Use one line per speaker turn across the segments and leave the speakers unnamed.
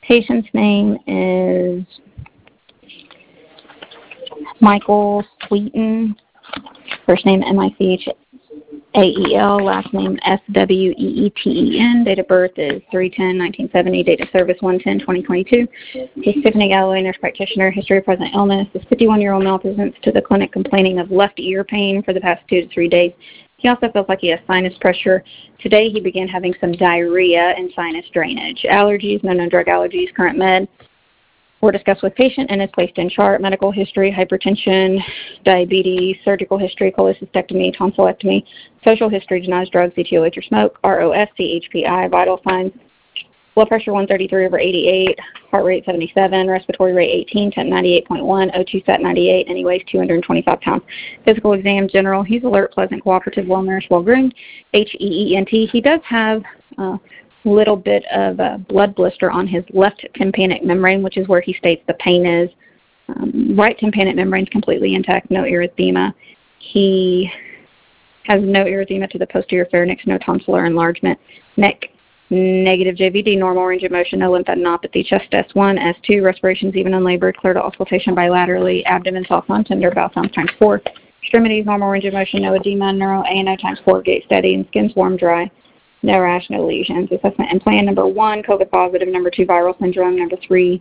Patient's name is Michael Sweeten. First name Michael, last name Sweeten. Date of birth is 3/10/1970. Date of service 1/10/2022. He's Tiffany Galloway, nurse practitioner. History of present illness. This 51-year-old male presents to the clinic complaining of left ear pain for the past 2 to 3 days. He also feels like he has sinus pressure. Today he began having some diarrhea and sinus drainage. Allergies, no known drug allergies, current med were discussed with patient and is placed in chart. Medical history, hypertension, diabetes, surgical history, cholecystectomy, tonsillectomy, social history, denies drugs, ETOH or smoke, ROS, CHPI, vital signs, blood pressure 133/88, heart rate 77, respiratory rate 18, temp 98.1, O2 sat 98, and he weighs 225 pounds. Physical exam, general, he's alert, pleasant, cooperative, well-nourished, well-groomed, HEENT. He does have little bit of a blood blister on his left tympanic membrane, which is where he states the pain is. Right tympanic membrane is completely intact, no erythema. He has no erythema to the posterior pharynx, no tonsillar enlargement. Neck, negative JVD, normal range of motion, no lymphadenopathy. Chest S1, S2, respirations even unlabored, clear to auscultation bilaterally. Abdomen soft, non-tender, bowel sounds ×4. Extremities, normal range of motion, no edema, neuro ANO ×4, gait steady, and skin's warm, dry. No rash, no lesions. Assessment and plan: number 1, COVID positive; number 2, viral syndrome; number 3,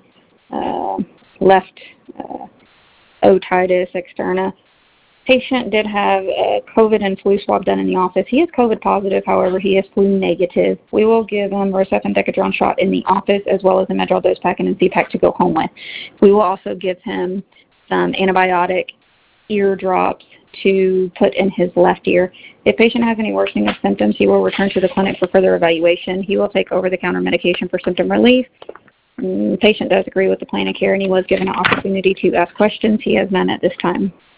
left otitis externa. Patient did have a COVID and flu swab done in the office. He is COVID positive, however, he is flu negative. We will give him Rosef and Decadron shot in the office as well as a Medrol dose pack and a Z-Pack to go home with. We will also give him some antibiotic ear drops to put in his left ear. If patient has any worsening of symptoms, he will return to the clinic for further evaluation. He will take over-the-counter medication for symptom relief. Patient does agree with the plan of care, and he was given an opportunity to ask questions. He has none at this time.